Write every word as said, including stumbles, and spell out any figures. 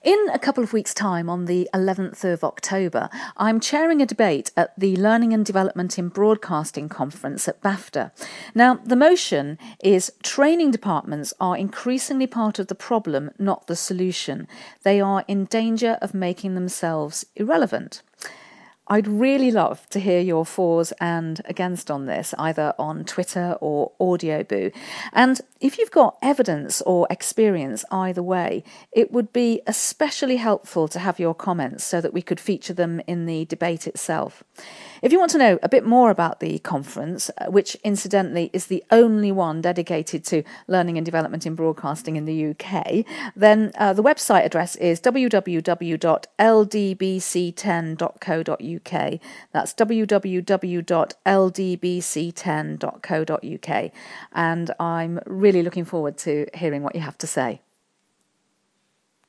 In a couple of weeks' time, on the eleventh of October, I'm chairing a debate at the Learning and Development in Broadcasting Conference at BAFTA. Now, the motion is training departments are increasingly part of the problem, not the solution. They are in danger of making themselves irrelevant. I'd really love to hear your fors and against on this, either on Twitter or Audioboo. And if you've got evidence or experience either way, it would be especially helpful to have your comments so that we could feature them in the debate itself. If you want to know a bit more about the conference, which incidentally is the only one dedicated to learning and development in broadcasting in the U K, then uh, the website address is w w w dot l d b c ten dot co dot u k. That's w w w dot l d b c ten dot co dot u k. And I'm really looking forward to hearing what you have to say.